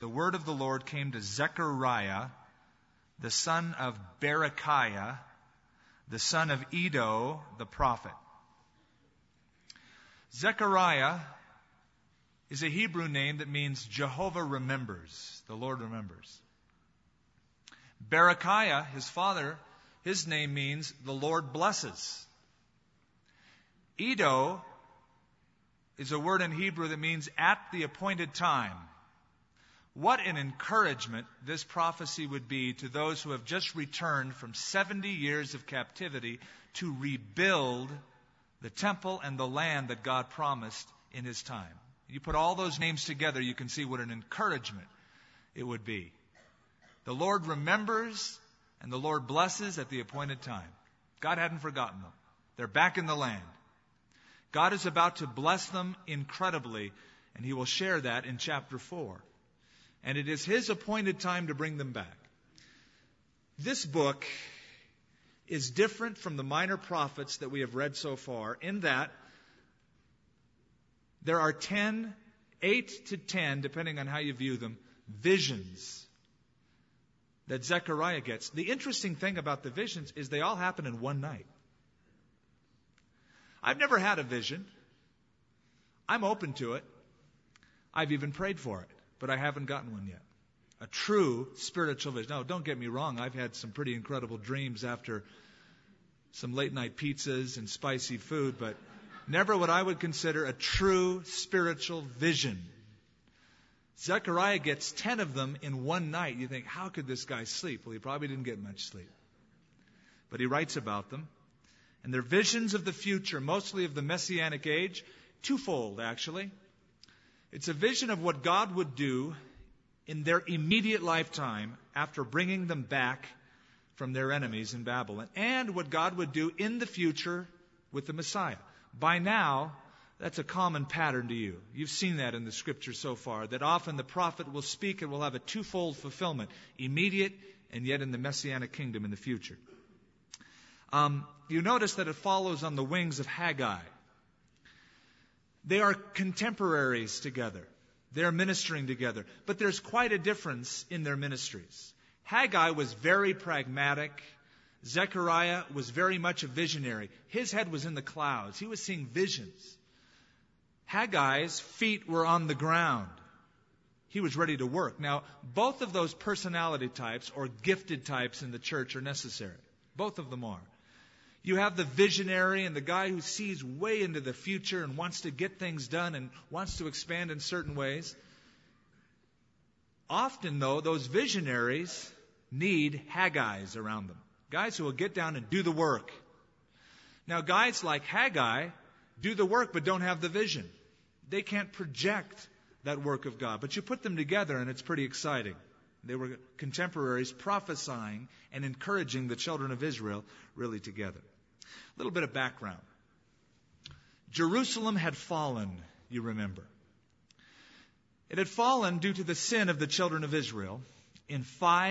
the word of the Lord came to Zechariah, the son of Berechiah, the son of Iddo, the prophet. Zechariah is a Hebrew name that means Jehovah remembers, the Lord remembers. Berechiah, his father, his name means the Lord blesses. Iddo is a word in Hebrew that means at the appointed time. What an encouragement this prophecy would be to those who have just returned from 70 years of captivity to rebuild the temple and the land that God promised in His time. You put all those names together, you can see what an encouragement it would be. The Lord remembers and the Lord blesses at the appointed time. God hadn't forgotten them. They're back in the land. God is about to bless them incredibly, and He will share that in chapter 4. And it is His appointed time to bring them back. This book is different from the minor prophets that we have read so far in that there are 8 to 10, depending on how you view them, visions that Zechariah gets. The interesting thing about the visions is they all happen in one night. I've never had a vision. I'm open to it. I've even prayed for it, but I haven't gotten one yet. A true spiritual vision. No, don't get me wrong. I've had some pretty incredible dreams after some late night pizzas and spicy food, but never what I would consider a true spiritual vision. Zechariah gets 10 of them in one night. You think, how could this guy sleep? Well, he probably didn't get much sleep. But he writes about them. And they're visions of the future, mostly of the Messianic age. Twofold, actually. It's a vision of what God would do in their immediate lifetime after bringing them back from their enemies in Babylon, and what God would do in the future with the Messiah. By now, that's a common pattern to you. You've seen that in the Scripture so far, that often the prophet will speak and will have a twofold fulfillment, immediate and yet in the Messianic kingdom in the future. You notice that it follows on the wings of Haggai. They are contemporaries together. They're ministering together. But there's quite a difference in their ministries. Haggai was very pragmatic. Zechariah was very much a visionary. His head was in the clouds. He was seeing visions. Haggai's feet were on the ground. He was ready to work. Now, both of those personality types or gifted types in the church are necessary. Both of them are. You have the visionary and the guy who sees way into the future and wants to get things done and wants to expand in certain ways. Often, though, those visionaries need Haggai's around them. Guys who will get down and do the work. Now, guys like Haggai do the work but don't have the vision. They can't project that work of God. But you put them together and it's pretty exciting. They were contemporaries prophesying and encouraging the children of Israel really together. A little bit of background. Jerusalem had fallen, you remember. It had fallen due to the sin of the children of Israel in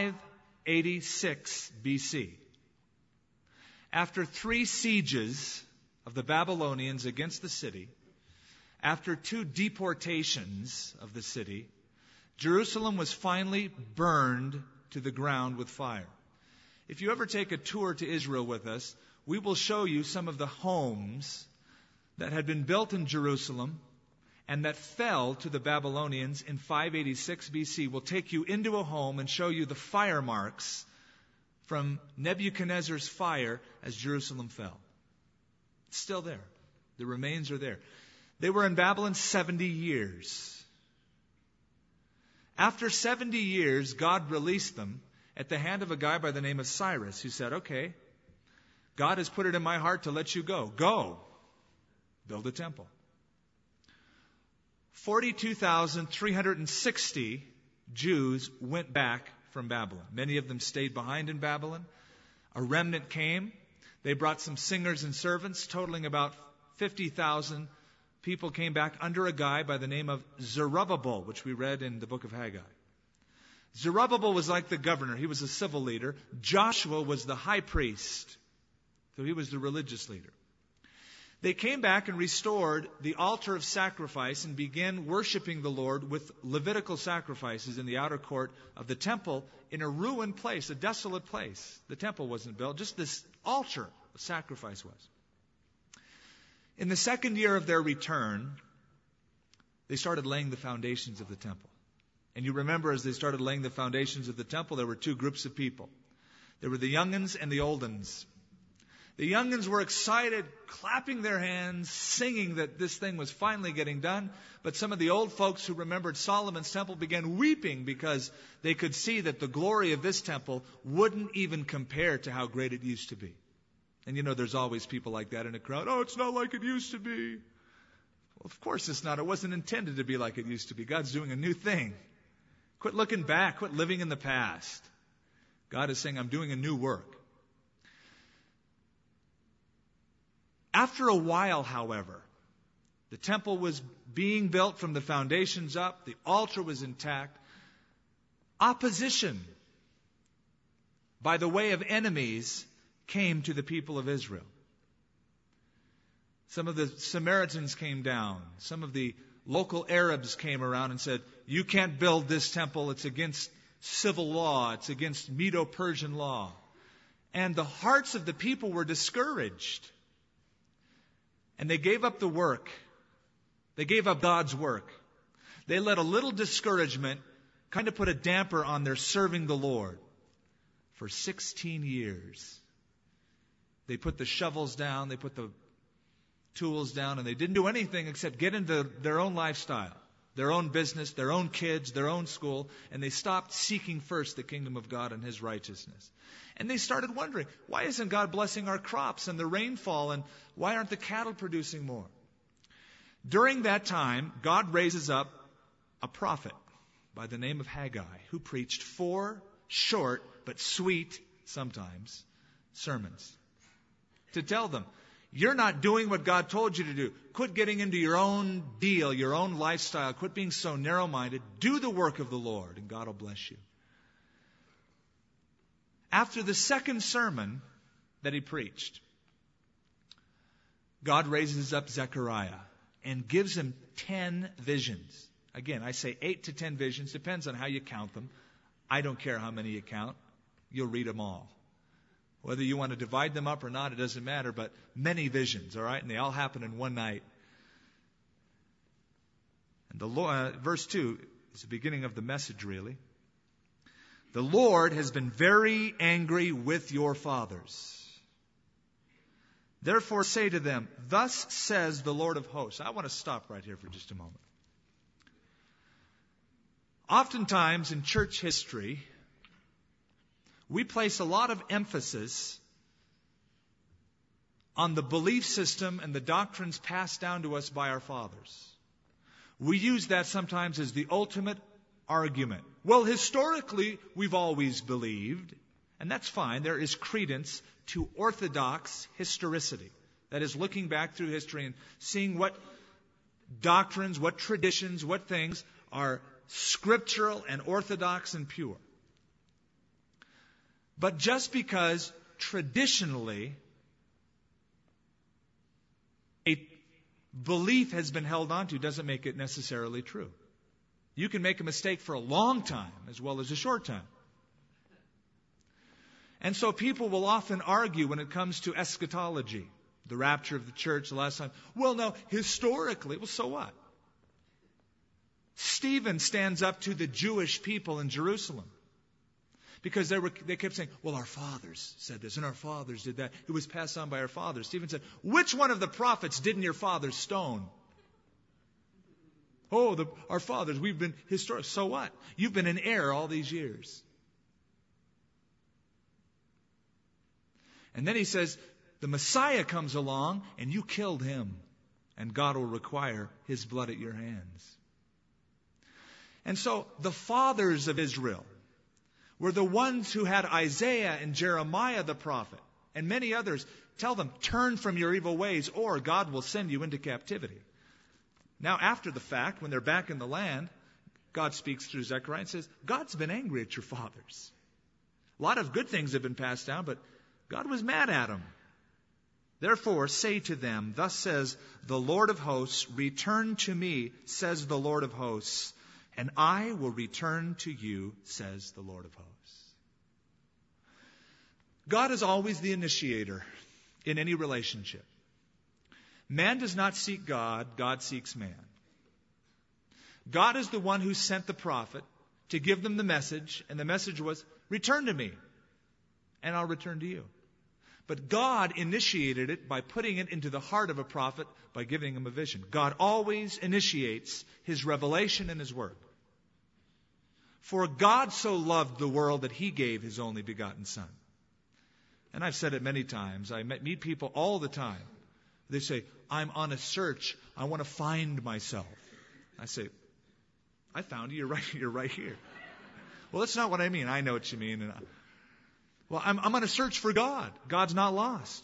586 BC. After 3 sieges of the Babylonians against the city, after 2 deportations of the city, Jerusalem was finally burned to the ground with fire. If you ever take a tour to Israel with us, we will show you some of the homes that had been built in Jerusalem and that fell to the Babylonians in 586 BC. We'll take you into a home and show you the fire marks from Nebuchadnezzar's fire as Jerusalem fell. It's still there. The remains are there. They were in Babylon 70 years. After 70 years, God released them at the hand of a guy by the name of Cyrus, who said, okay, God has put it in my heart to let you go. Go. Build a temple. 42,360 Jews went back from Babylon. Many of them stayed behind in Babylon. A remnant came. They brought some singers and servants, totaling about 50,000 people came back under a guy by the name of Zerubbabel, which we read in the book of Haggai. Zerubbabel was like the governor. He was a civil leader. Joshua was the high priest. So he was the religious leader. They came back and restored the altar of sacrifice and began worshiping the Lord with Levitical sacrifices in the outer court of the temple in a ruined place, a desolate place. The temple wasn't built, just this altar of sacrifice was. In the second year of their return, they started laying the foundations of the temple. And you remember, as they started laying the foundations of the temple, there were two groups of people. There were the young'uns and the old'uns. The young'uns were excited, clapping their hands, singing that this thing was finally getting done. But some of the old folks who remembered Solomon's temple began weeping because they could see that the glory of this temple wouldn't even compare to how great it used to be. And you know, there's always people like that in a crowd. Oh, it's not like it used to be. Well, of course it's not. It wasn't intended to be like it used to be. God's doing a new thing. Quit looking back. Quit living in the past. God is saying, I'm doing a new work. After a while, however, the temple was being built from the foundations up. The altar was intact. Opposition by the way of enemies came to the people of Israel. Some of the Samaritans came down. Some of the local Arabs came around and said, you can't build this temple. It's against civil law. It's against Medo-Persian law. And the hearts of the people were discouraged. And they gave up the work. They gave up God's work. They let a little discouragement kind of put a damper on their serving the Lord. For 16 years, they put the shovels down, they put the tools down, and they didn't do anything except get into their own lifestyle, their own business, their own kids, their own school, and they stopped seeking first the kingdom of God and His righteousness. And they started wondering, why isn't God blessing our crops and the rainfall, and why aren't the cattle producing more? During that time, God raises up a prophet by the name of Haggai, who preached 4 short but sweet, sometimes, sermons to tell them, you're not doing what God told you to do. Quit getting into your own deal, your own lifestyle. Quit being so narrow-minded. Do the work of the Lord, and God will bless you. After the second sermon that he preached, God raises up Zechariah and gives him 10 visions. Again, I say 8 to 10 visions. Depends on how you count them. I don't care how many you count. You'll read them all. Whether you want to divide them up or not, it doesn't matter, but many visions, all right? And they all happen in one night. And the Lord, verse 2 is the beginning of the message, really. The Lord has been very angry with your fathers. Therefore say to them, thus says the Lord of hosts. I want to stop right here for just a moment. Oftentimes in church history, we place a lot of emphasis on the belief system and the doctrines passed down to us by our fathers. We use that sometimes as the ultimate argument. Well, historically, we've always believed, and that's fine. There is credence to orthodox historicity. That is, looking back through history and seeing what doctrines, what traditions, what things are scriptural and orthodox and pure. But just because traditionally a belief has been held onto doesn't make it necessarily true. You can make a mistake for a long time as well as a short time. And so people will often argue when it comes to eschatology, the rapture of the church the last time. Well, no, historically, well, so what? Stephen stands up to the Jewish people in Jerusalem. Because they kept saying, well, our fathers said this and our fathers did that. It was passed on by our fathers. Stephen said, which one of the prophets didn't your fathers stone? Oh, our fathers, we've been historic. So what? You've been in error all these years. And then he says, the Messiah comes along and you killed him. And God will require his blood at your hands. And so the fathers of Israel were the ones who had Isaiah and Jeremiah the prophet and many others tell them, turn from your evil ways or God will send you into captivity. Now, after the fact, when they're back in the land, God speaks through Zechariah and says, God's been angry at your fathers. A lot of good things have been passed down, but God was mad at them. Therefore say to them, thus says the Lord of hosts, return to me, says the Lord of hosts, and I will return to you, says the Lord of hosts. God is always the initiator in any relationship. Man does not seek God, God seeks man. God is the one who sent the prophet to give them the message, and the message was, return to me, and I'll return to you. But God initiated it by putting it into the heart of a prophet by giving him a vision. God always initiates his revelation and his word. For God so loved the world that he gave his only begotten Son. And I've said it many times. I meet people all the time. They say, I'm on a search. I want to find myself. I say, I found you. You're right here. Well, that's not what I mean. I know what you mean. Well, I'm on a search for God. God's not lost.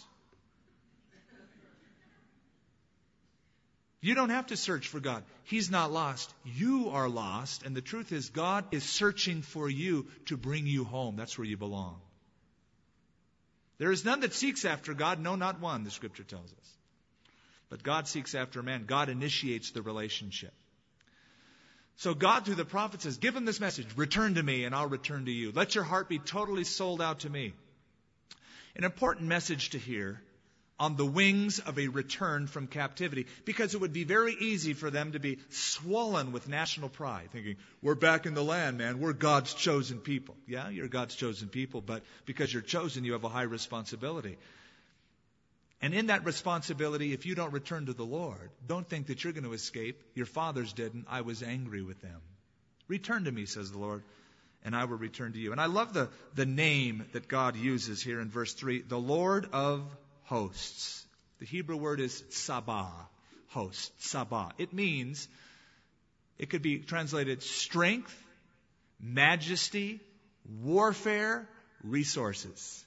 You don't have to search for God. He's not lost. You are lost. And the truth is, God is searching for you to bring you home. That's where you belong. There is none that seeks after God. No, not one, the Scripture tells us. But God seeks after man. God initiates the relationship. So God, through the prophet, says, give him this message. Return to me, and I'll return to you. Let your heart be totally sold out to me. An important message to hear on the wings of a return from captivity, because it would be very easy for them to be swollen with national pride, thinking, we're back in the land, man. We're God's chosen people. Yeah, you're God's chosen people, but because you're chosen, you have a high responsibility. And in that responsibility, if you don't return to the Lord, don't think that you're going to escape. Your fathers didn't. I was angry with them. Return to me, says the Lord, and I will return to you. And I love the name that God uses here in verse 3, the Lord of hosts. The Hebrew word is Sabah, host, Sabah. It means, it could be translated strength, majesty, warfare, resources.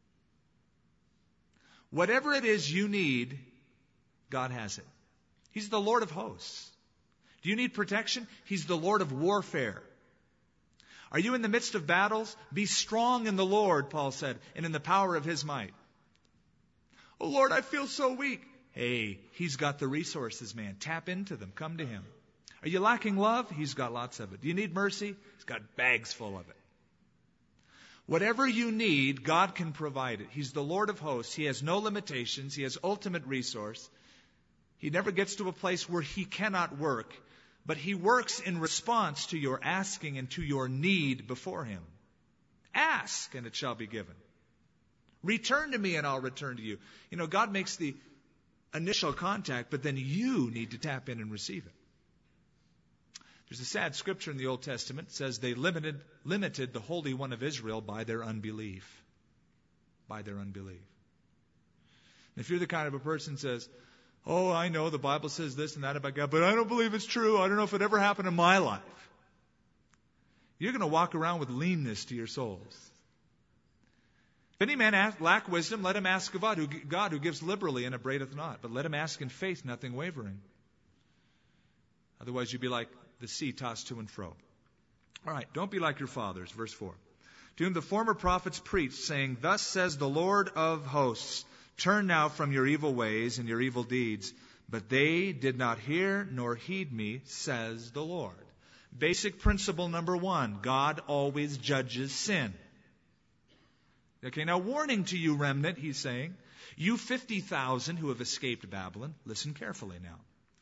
Whatever it is you need, God has it. He's the Lord of hosts. Do you need protection? He's the Lord of warfare. Are you in the midst of battles? Be strong in the Lord, Paul said, and in the power of his might. Oh, Lord, I feel so weak. Hey, he's got the resources, man. Tap into them. Come to him. Are you lacking love? He's got lots of it. Do you need mercy? He's got bags full of it. Whatever you need, God can provide it. He's the Lord of hosts. He has no limitations. He has ultimate resource. He never gets to a place where he cannot work, but he works in response to your asking and to your need before him. Ask, and it shall be given. Return to me, and I'll return to you. You know, God makes the initial contact, but then you need to tap in and receive it. There's a sad scripture in the Old Testament that says they limited the Holy One of Israel by their unbelief. By their unbelief. And if you're the kind of a person who says, oh, I know the Bible says this and that about God, but I don't believe it's true. I don't know if it ever happened in my life. You're going to walk around with leanness to your souls. If any man lack wisdom, let him ask of God who gives liberally and upbraideth not. But let him ask in faith, nothing wavering. Otherwise you'd be like the sea tossed to and fro. All right, don't be like your fathers. Verse 4. To whom the former prophets preached, saying, thus says the Lord of hosts, turn now from your evil ways and your evil deeds. But they did not hear nor heed me, says the Lord. Basic principle number 1, God always judges sin. Okay, now warning to you, remnant, he's saying, you 50,000 who have escaped Babylon, listen carefully now.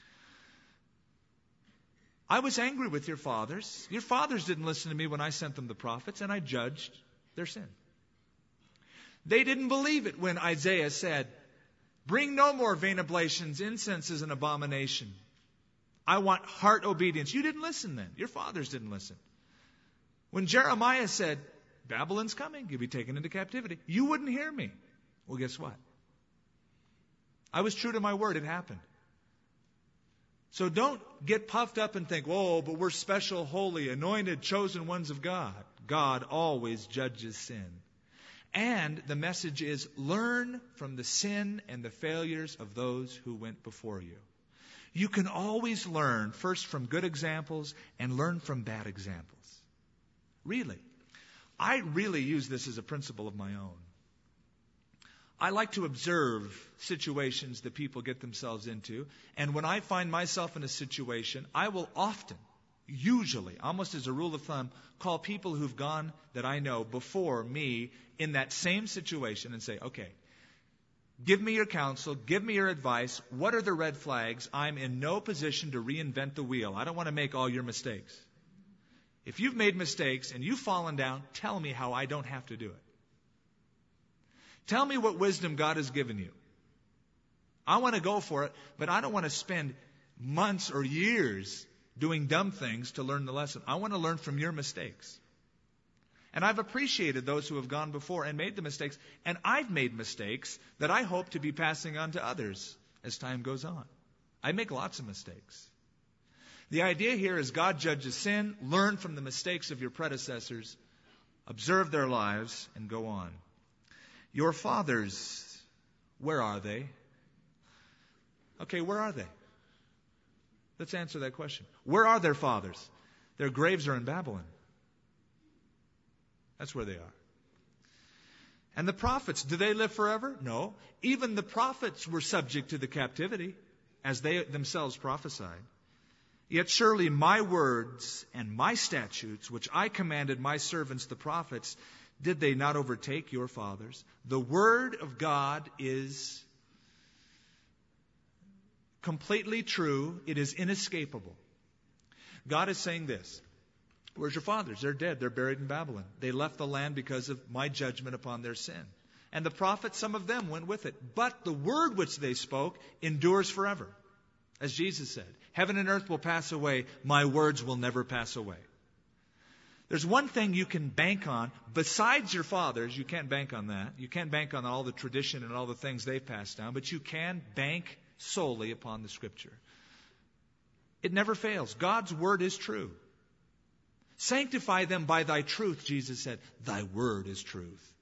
I was angry with your fathers. Your fathers didn't listen to me when I sent them the prophets, and I judged their sin. They didn't believe it when Isaiah said, bring no more vain oblations, incense is an abomination. I want heart obedience. You didn't listen then. Your fathers didn't listen. When Jeremiah said, Babylon's coming, you'll be taken into captivity, you wouldn't hear me. Well, guess what? I was true to my word. It happened. So don't get puffed up and think, whoa, but we're special, holy, anointed, chosen ones of God. God always judges sin. And the message is, learn from the sin and the failures of those who went before you. You can always learn first from good examples and learn from bad examples. Really. I really use this as a principle of my own. I like to observe situations that people get themselves into. And when I find myself in a situation, I will often, usually, almost as a rule of thumb, call people who've gone that I know before me in that same situation and say, okay, give me your counsel, give me your advice. What are the red flags? I'm in no position to reinvent the wheel. I don't want to make all your mistakes. If you've made mistakes and you've fallen down, tell me how I don't have to do it. Tell me what wisdom God has given you. I want to go for it, but I don't want to spend months or years doing dumb things to learn the lesson. I want to learn from your mistakes. And I've appreciated those who have gone before and made the mistakes. And I've made mistakes that I hope to be passing on to others as time goes on. I make lots of mistakes. The idea here is God judges sin, learn from the mistakes of your predecessors, observe their lives, and go on. Your fathers, where are they? Okay, where are they? Let's answer that question. Where are their fathers? Their graves are in Babylon. That's where they are. And the prophets, do they live forever? No. Even the prophets were subject to the captivity, as they themselves prophesied. Yet surely my words and my statutes, which I commanded my servants the prophets, did they not overtake your fathers? The word of God is completely true. It is inescapable. God is saying this. Where's your fathers? They're dead. They're buried in Babylon. They left the land because of my judgment upon their sin. And the prophets, some of them went with it. But the word which they spoke endures forever. As Jesus said, heaven and earth will pass away. My words will never pass away. There's one thing you can bank on. Besides your fathers, you can't bank on that. You can't bank on all the tradition and all the things they've passed down. But you can bank solely upon the Scripture. It never fails. God's word is true. Sanctify them by thy truth, Jesus said. Thy word is truth.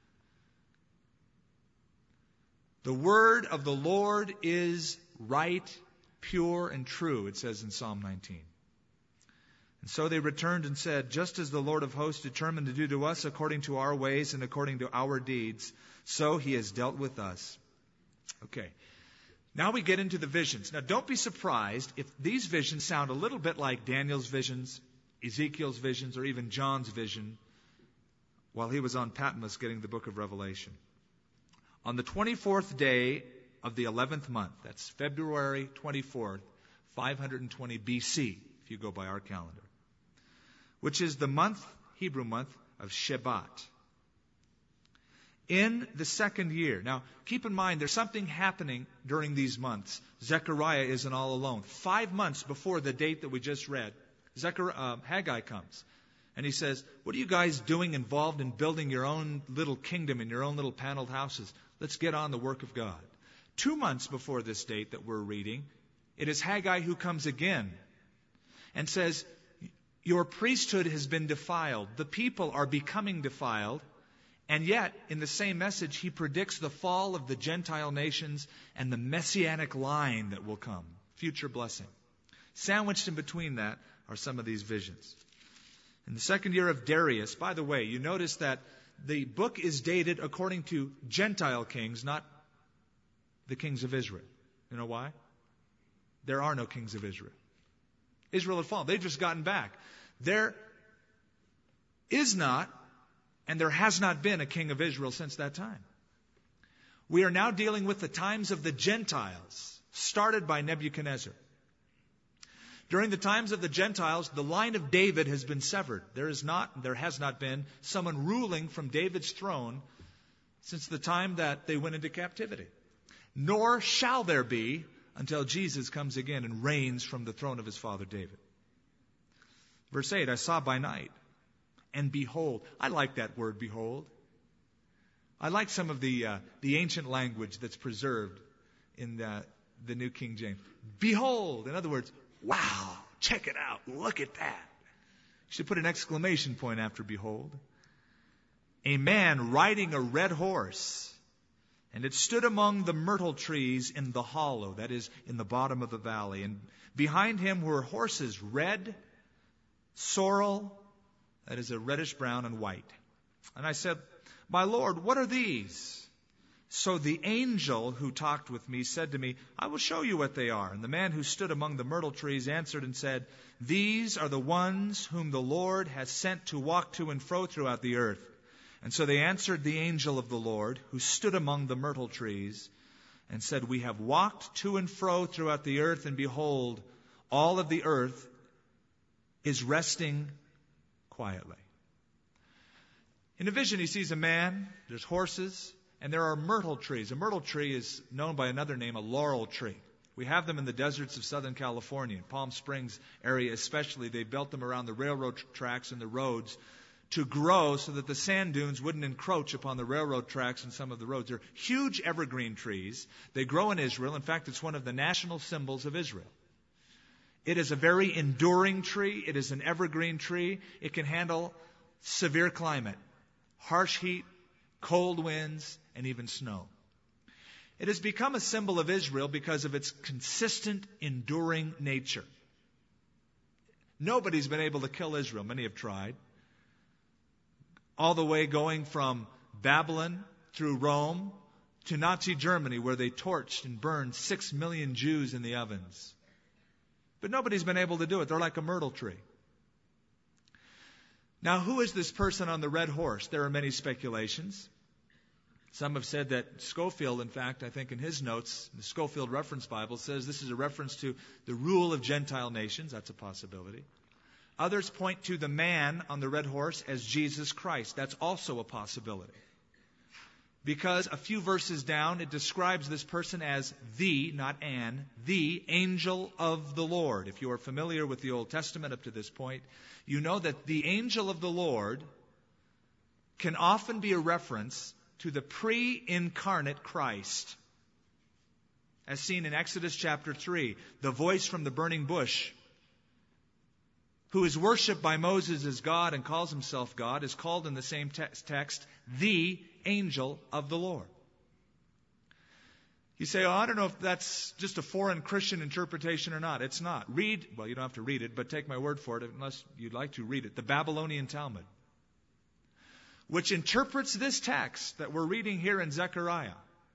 The word of the Lord is right, pure, and true, it says in Psalm 19. And so they returned and said, just as the Lord of hosts determined to do to us according to our ways and according to our deeds, so he has dealt with us. Okay. Now we get into the visions. Now don't be surprised if these visions sound a little bit like Daniel's visions, Ezekiel's visions, or even John's vision while he was on Patmos getting the book of Revelation. On the 24th day of the 11th month, that's February 24th, 520 BC, if you go by our calendar, which is the month, Hebrew month, of Shebat. In the second year. Now, keep in mind, there's something happening during these months. Zechariah isn't all alone. 5 months before the date that we just read, Haggai comes. And he says, what are you guys doing involved in building your own little kingdom in your own little paneled houses? Let's get on the work of God. 2 months before this date that we're reading, it is Haggai who comes again and says, your priesthood has been defiled. The people are becoming defiled. And yet, in the same message, he predicts the fall of the Gentile nations and the messianic line that will come. Future blessing. Sandwiched in between that are some of these visions. In the second year of Darius, by the way, you notice that the book is dated according to Gentile kings, not the kings of Israel. You know why? There are no kings of Israel. Israel had fallen. They've just gotten back. There is not, and there has not been a king of Israel since that time. We are now dealing with the times of the Gentiles, started by Nebuchadnezzar. During the times of the Gentiles, the line of David has been severed. There has not been someone ruling from David's throne since the time that they went into captivity. Nor shall there be until Jesus comes again and reigns from the throne of his father David. Verse 8, I saw by night, and behold. I like that word, behold. I like some of the ancient language that's preserved in the New King James. Behold, in other words, wow, check it out, look at that. You should put an exclamation point after behold. A man riding a red horse, and it stood among the myrtle trees in the hollow, that is, in the bottom of the valley. And behind him were horses, red, sorrel, that is a reddish brown, and white. And I said, my Lord, what are these? So the angel who talked with me said to me, I will show you what they are. And the man who stood among the myrtle trees answered and said, These are the ones whom the Lord has sent to walk to and fro throughout the earth. And so they answered the angel of the Lord, who stood among the myrtle trees, and said, We have walked to and fro throughout the earth, and behold, all of the earth is resting quietly. In a vision, he sees a man, there's horses, and there are myrtle trees. A myrtle tree is known by another name, a laurel tree. We have them in the deserts of Southern California, Palm Springs area especially. They built them around the railroad tracks and the roads to grow so that the sand dunes wouldn't encroach upon the railroad tracks and some of the roads. They're huge evergreen trees. They grow in Israel. In fact, it's one of the national symbols of Israel. It is a very enduring tree. It is an evergreen tree. It can handle severe climate, harsh heat, cold winds, and even snow. It has become a symbol of Israel because of its consistent, enduring nature. Nobody's been able to kill Israel. Many have tried. All the way going from Babylon through Rome to Nazi Germany, where they torched and burned 6 million Jews in the ovens. But nobody's been able to do it. They're like a myrtle tree. Now, who is this person on the red horse? There are many speculations. Some have said that Scofield, in fact, I think in his notes, the Scofield Reference Bible says this is a reference to the rule of Gentile nations. That's a possibility. Others point to the man on the red horse as Jesus Christ. That's also a possibility. Because a few verses down, it describes this person as the, not an, the angel of the Lord. If you are familiar with the Old Testament up to this point, you know that the angel of the Lord can often be a reference to the pre-incarnate Christ. As seen in Exodus chapter 3, the voice from the burning bush, who is worshipped by Moses as God and calls himself God, is called in the same text, the angel of the Lord. You say, I don't know if that's just a foreign Christian interpretation or not. It's not. You don't have to read it, but take my word for it unless you'd like to read it. The Babylonian Talmud, which interprets this text that we're reading here in Zechariah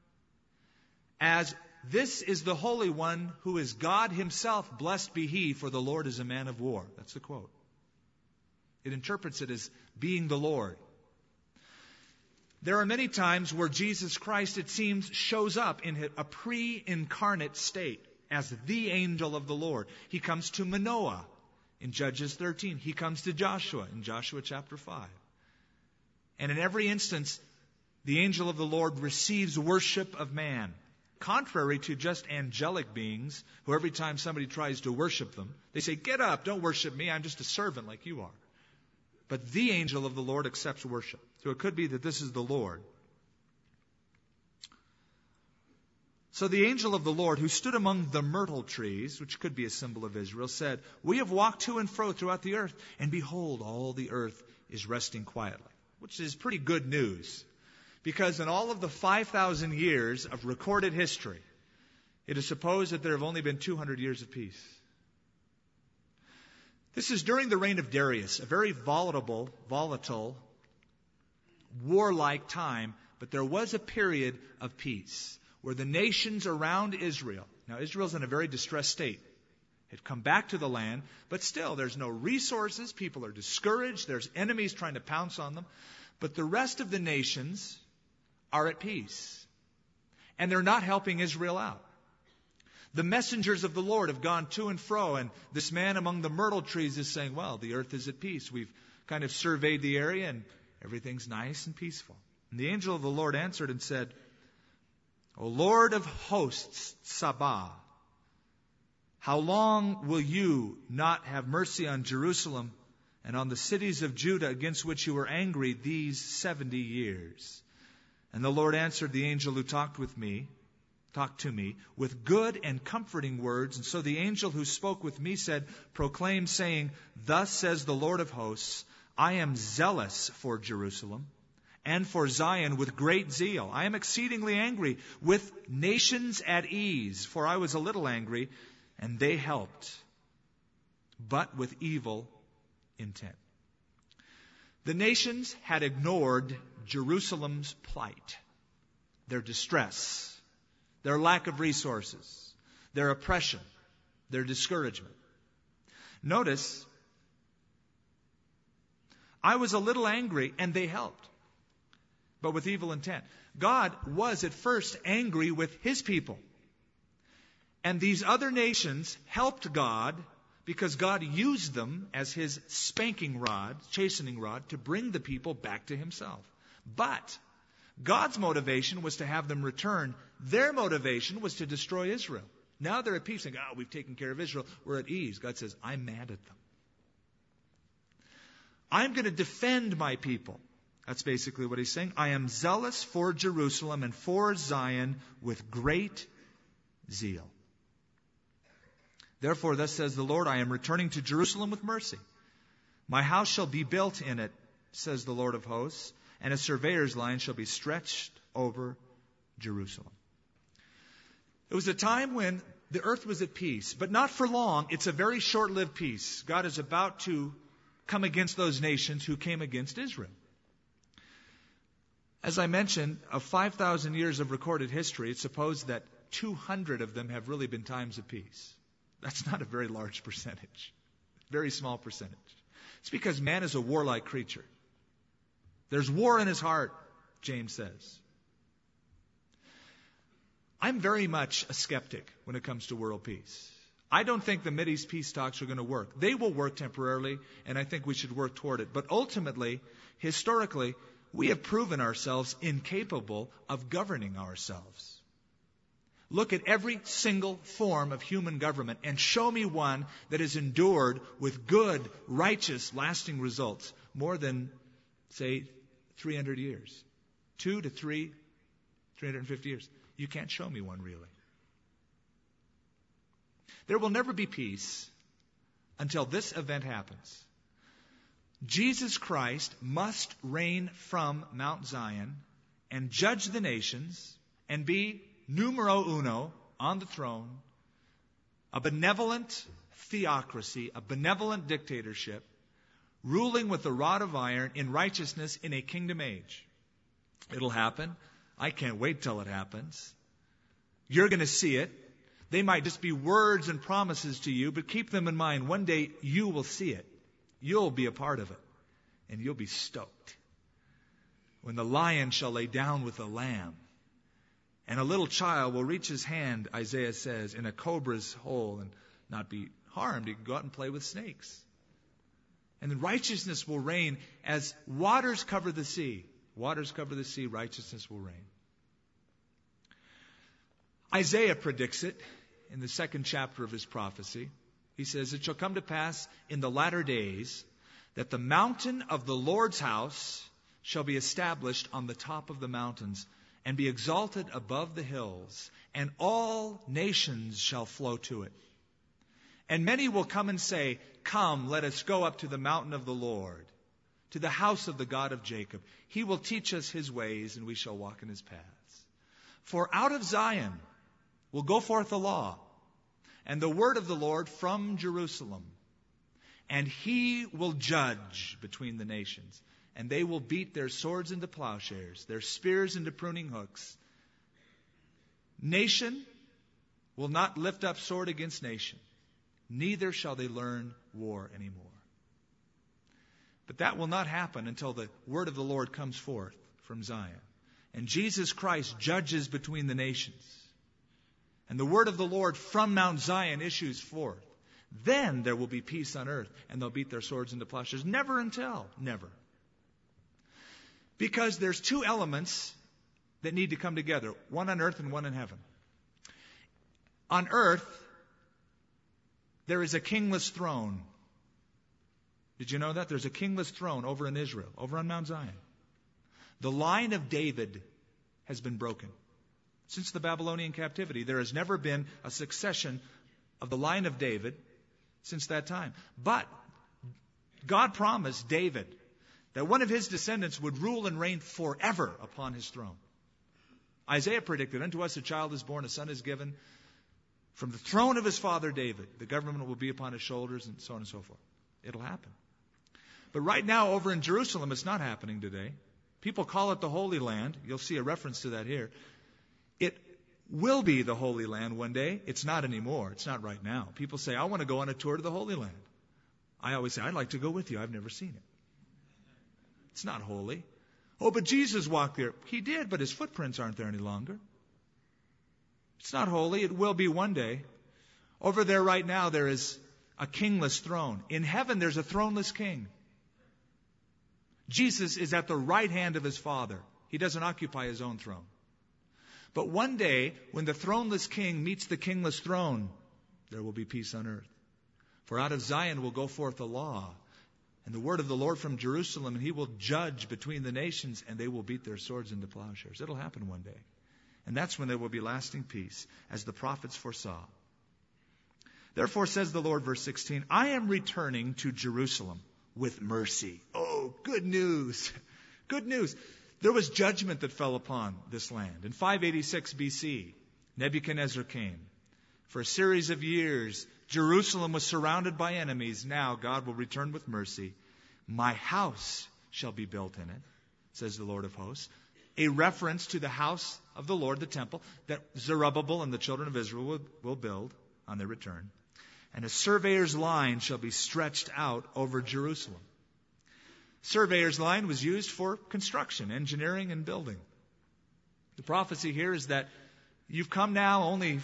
as this is the Holy One who is God himself, blessed be he, for the Lord is a man of war. That's the quote. It interprets it as being the Lord. There are many times where Jesus Christ, it seems, shows up in a pre-incarnate state as the angel of the Lord. He comes to Manoah in Judges 13. He comes to Joshua in Joshua chapter 5. And in every instance, the angel of the Lord receives worship of man. Contrary to just angelic beings, who every time somebody tries to worship them, they say, get up, don't worship me, I'm just a servant like you are. But the angel of the Lord accepts worship. So it could be that this is the Lord. So the angel of the Lord, who stood among the myrtle trees, which could be a symbol of Israel, said, We have walked to and fro throughout the earth, and behold, all the earth is resting quietly. Which is pretty good news. Because in all of the 5,000 years of recorded history, it is supposed that there have only been 200 years of peace. This is during the reign of Darius, a very volatile, warlike time, but there was a period of peace where the nations around Israel, now Israel's in a very distressed state, had come back to the land, but still there's no resources, people are discouraged, there's enemies trying to pounce on them, but the rest of the nations are at peace. And they're not helping Israel out. The messengers of the Lord have gone to and fro, and this man among the myrtle trees is saying, well, the earth is at peace. We've kind of surveyed the area, and everything's nice and peaceful. And the angel of the Lord answered and said, O Lord of hosts, Sabaoth, how long will you not have mercy on Jerusalem and on the cities of Judah against which you were angry these 70 years? And the Lord answered the angel who talked to me, with good and comforting words. And so the angel who spoke with me said, Proclaim, saying, Thus says the Lord of hosts, I am zealous for Jerusalem and for Zion with great zeal. I am exceedingly angry with nations at ease, for I was a little angry, and they helped, but with evil intent. The nations had ignored Jerusalem's plight. their distress, their lack of resources, their oppression, their discouragement. Notice, I was a little angry, and they helped, but with evil intent. God was at first angry with his people. And these other nations helped God because God used them as his spanking rod, chastening rod, to bring the people back to himself. But God's motivation was to have them return. Their motivation was to destroy Israel. Now they're at peace, saying, we've taken care of Israel. We're at ease. God says, I'm mad at them. I'm going to defend my people. That's basically what he's saying. I am zealous for Jerusalem and for Zion with great zeal. Therefore, thus says the Lord, I am returning to Jerusalem with mercy. My house shall be built in it, says the Lord of hosts, and a surveyor's line shall be stretched over Jerusalem. It was a time when the earth was at peace, but not for long. It's a very short-lived peace. God is about to come against those nations who came against Israel. As I mentioned, of 5,000 years of recorded history, it's supposed that 200 of them have really been times of peace. That's not a very large percentage. Very small percentage. It's because man is a warlike creature. There's war in his heart, James says. I'm very much a skeptic when it comes to world peace. I don't think the Mideast peace talks are going to work. They will work temporarily, and I think we should work toward it. But ultimately, historically, we have proven ourselves incapable of governing ourselves. Look at every single form of human government and show me one that has endured with good, righteous, lasting results more than, say, 300 years. 350 years. You can't show me one, really. There will never be peace until this event happens. Jesus Christ must reign from Mount Zion and judge the nations and be numero uno on the throne, a benevolent theocracy, a benevolent dictatorship, ruling with a rod of iron in righteousness in a kingdom age. It'll happen. I can't wait till it happens. You're going to see it. They might just be words and promises to you, but keep them in mind. One day you will see it. You'll be a part of it. And you'll be stoked. When the lion shall lay down with the lamb, and a little child will reach his hand, Isaiah says, in a cobra's hole and not be harmed. He can go out and play with snakes. And then righteousness will reign as waters cover the sea. Waters cover the sea, righteousness will reign. Isaiah predicts it in the 2nd chapter of his prophecy. He says, it shall come to pass in the latter days that the mountain of the Lord's house shall be established on the top of the mountains and be exalted above the hills, and all nations shall flow to it. And many will come and say, come, let us go up to the mountain of the Lord, to the house of the God of Jacob. He will teach us his ways, and we shall walk in his paths. For out of Zion will go forth the law, and the word of the Lord from Jerusalem. And he will judge between the nations. And they will beat their swords into plowshares, their spears into pruning hooks. Nation will not lift up sword against nation, neither shall they learn war anymore. But that will not happen until the word of the Lord comes forth from Zion. And Jesus Christ judges between the nations. And the word of the Lord from Mount Zion issues forth. Then there will be peace on earth, and they'll beat their swords into plowshares. Never until. Never. Because there's two elements that need to come together, one on earth and one in heaven. On earth, there is a kingless throne. Did you know that? There's a kingless throne over in Israel, over on Mount Zion. The line of David has been broken. Since the Babylonian captivity, there has never been a succession of the line of David since that time. But God promised David that one of his descendants would rule and reign forever upon his throne. Isaiah predicted, unto us a child is born, a son is given. From the throne of his father David, the government will be upon his shoulders, and so on and so forth. It'll happen. But right now over in Jerusalem, it's not happening today. People call it the Holy Land. You'll see a reference to that here. It will be the Holy Land one day. It's not anymore. It's not right now. People say, I want to go on a tour to the Holy Land. I always say, I'd like to go with you. I've never seen it. It's not holy. Oh, but Jesus walked there. He did, but his footprints aren't there any longer. It's not holy. It will be one day. Over there right now, there is a kingless throne. In heaven, there's a throneless king. Jesus is at the right hand of his Father. He doesn't occupy his own throne. But one day, when the throneless king meets the kingless throne, there will be peace on earth. For out of Zion will go forth the law and the word of the Lord from Jerusalem, and he will judge between the nations, and they will beat their swords into plowshares. It'll happen one day. And that's when there will be lasting peace, as the prophets foresaw. Therefore, says the Lord, verse 16, I am returning to Jerusalem with mercy. Oh, good news. Good news. There was judgment that fell upon this land. In 586 BC, Nebuchadnezzar came. For a series of years, Jerusalem was surrounded by enemies. Now God will return with mercy. My house shall be built in it, says the Lord of hosts. A reference to the house of the Lord, the temple, that Zerubbabel and the children of Israel will build on their return. And a surveyor's line shall be stretched out over Jerusalem. Surveyor's line was used for construction, engineering, and building. The prophecy here is that you've come now, only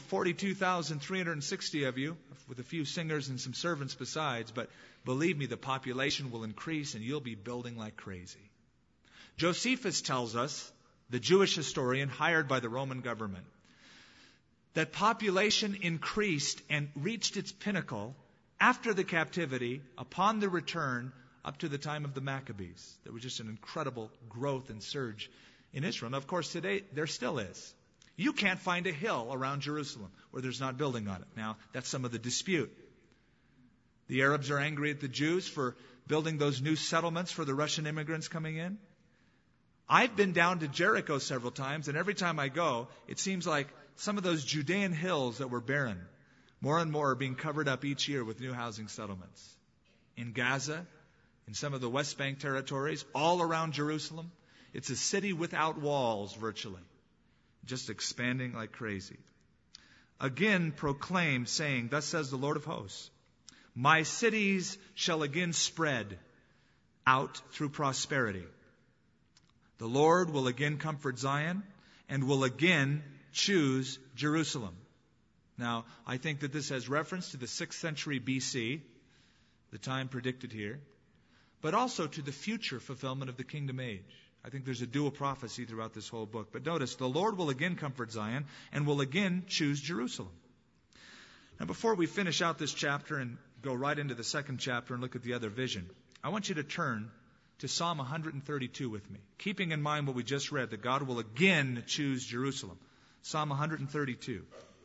42,360 of you, with a few singers and some servants besides, but believe me, the population will increase and you'll be building like crazy. Josephus tells us, the Jewish historian hired by the Roman government, that population increased and reached its pinnacle after the captivity, upon the return, up to the time of the Maccabees. There was just an incredible growth and surge in Israel. And of course, today, there still is. You can't find a hill around Jerusalem where there's not building on it. Now, that's some of the dispute. The Arabs are angry at the Jews for building those new settlements for the Russian immigrants coming in. I've been down to Jericho several times, and every time I go, it seems like some of those Judean hills that were barren, more and more are being covered up each year with new housing settlements. In Gaza, in some of the West Bank territories, all around Jerusalem, it's a city without walls virtually, just expanding like crazy. Again proclaim, saying, thus says the Lord of hosts, my cities shall again spread out through prosperity. The Lord will again comfort Zion and will again choose Jerusalem. Now, I think that this has reference to the 6th century BC, the time predicted here, but also to the future fulfillment of the kingdom age. I think there's a dual prophecy throughout this whole book. But notice, the Lord will again comfort Zion and will again choose Jerusalem. Now, before we finish out this chapter and go right into the second chapter and look at the other vision, I want you to turn to Psalm 132 with me, keeping in mind what we just read, that God will again choose Jerusalem. Psalm 132.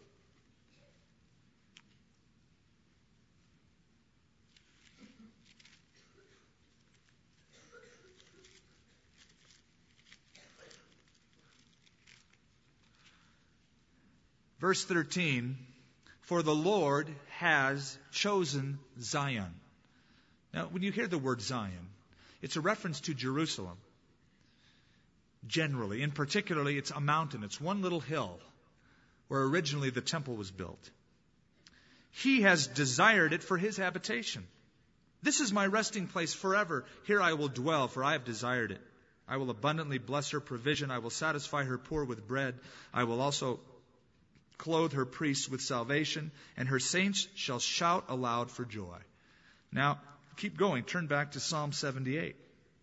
Verse 13, for the Lord has chosen Zion. Now, when you hear the word Zion, it's a reference to Jerusalem. Generally, in particularly, it's a mountain. It's one little hill where originally the temple was built. He has desired it for his habitation. This is my resting place forever. Here I will dwell, for I have desired it. I will abundantly bless her provision. I will satisfy her poor with bread. I will also clothe her priests with salvation, and her saints shall shout aloud for joy. Now, keep going. Turn back to Psalm 78.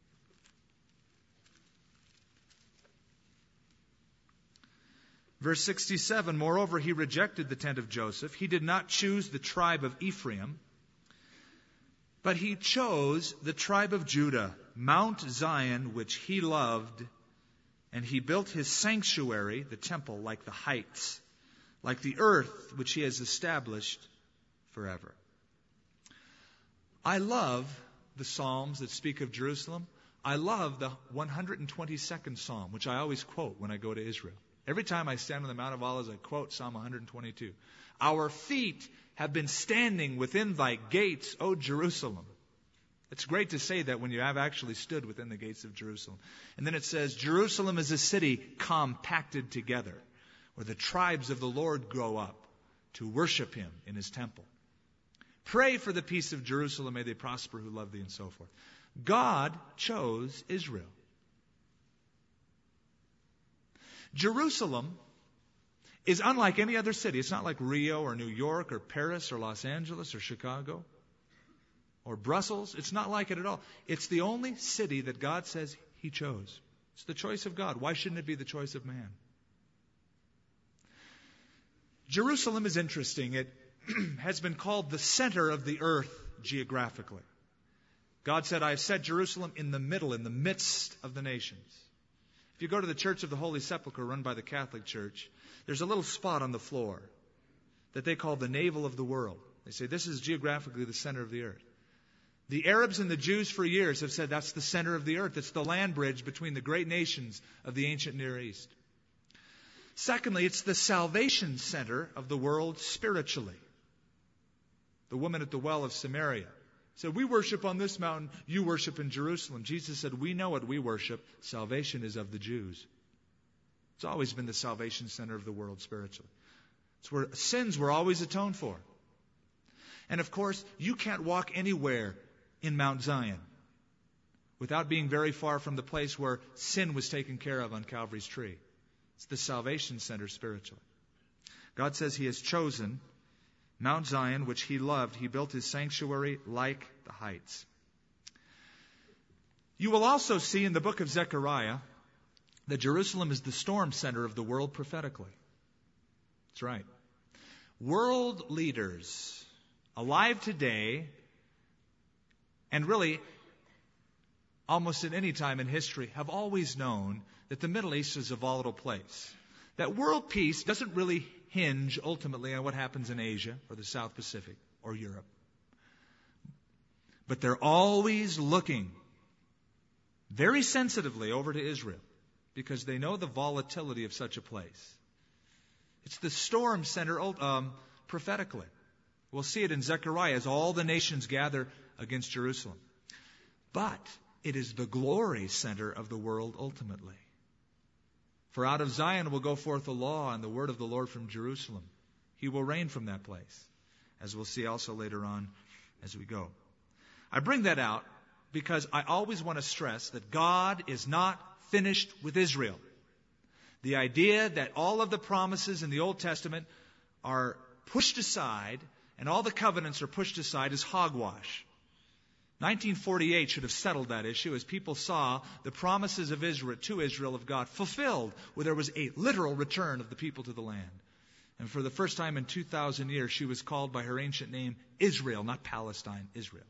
Verse 67, moreover, he rejected the tent of Joseph. He did not choose the tribe of Ephraim, but he chose the tribe of Judah, Mount Zion, which he loved, and he built his sanctuary, the temple, like the heights, like the earth which he has established forever. I love the Psalms that speak of Jerusalem. I love the 122nd Psalm, which I always quote when I go to Israel. Every time I stand on the Mount of Olives, I quote Psalm 122. Our feet have been standing within thy gates, O Jerusalem. It's great to say that when you have actually stood within the gates of Jerusalem. And then it says, Jerusalem is a city compacted together, where the tribes of the Lord grow up to worship him in his temple. Pray for the peace of Jerusalem, may they prosper who love thee, and so forth. God chose Israel. Jerusalem is unlike any other city. It's not like Rio or New York or Paris or Los Angeles or Chicago or Brussels. It's not like it at all. It's the only city that God says he chose. It's the choice of God. Why shouldn't it be the choice of man? Jerusalem is interesting. It has been called the center of the earth geographically. God said, I have set Jerusalem in the middle, in the midst of the nations. If you go to the Church of the Holy Sepulchre run by the Catholic Church, there's a little spot on the floor that they call the navel of the world. They say this is geographically the center of the earth. The Arabs and the Jews for years have said that's the center of the earth. It's the land bridge between the great nations of the ancient Near East. Secondly, it's the salvation center of the world spiritually. The woman at the well of Samaria said, we worship on this mountain, you worship in Jerusalem. Jesus said, we know what we worship. Salvation is of the Jews. It's always been the salvation center of the world spiritually. It's where sins were always atoned for. And of course, you can't walk anywhere in Mount Zion without being very far from the place where sin was taken care of on Calvary's tree. It's the salvation center spiritually. God says he has chosen Mount Zion, which he loved. He built his sanctuary like the heights. You will also see in the book of Zechariah that Jerusalem is the storm center of the world prophetically. That's right. World leaders alive today, and really almost at any time in history, have always known that the Middle East is a volatile place. That world peace doesn't really hinge ultimately on what happens in Asia or the South Pacific or Europe. But they're always looking very sensitively over to Israel because they know the volatility of such a place. It's the storm center prophetically. We'll see it in Zechariah as all the nations gather against Jerusalem. But it is the glory center of the world ultimately. For out of Zion will go forth the law and the word of the Lord from Jerusalem. He will reign from that place, as we'll see also later on as we go. I bring that out because I always want to stress that God is not finished with Israel. The idea that all of the promises in the Old Testament are pushed aside and all the covenants are pushed aside is hogwash. 1948 should have settled that issue as people saw the promises of Israel to Israel of God fulfilled, where there was a literal return of the people to the land. And for the first time in 2,000 years, she was called by her ancient name Israel, not Palestine, Israel.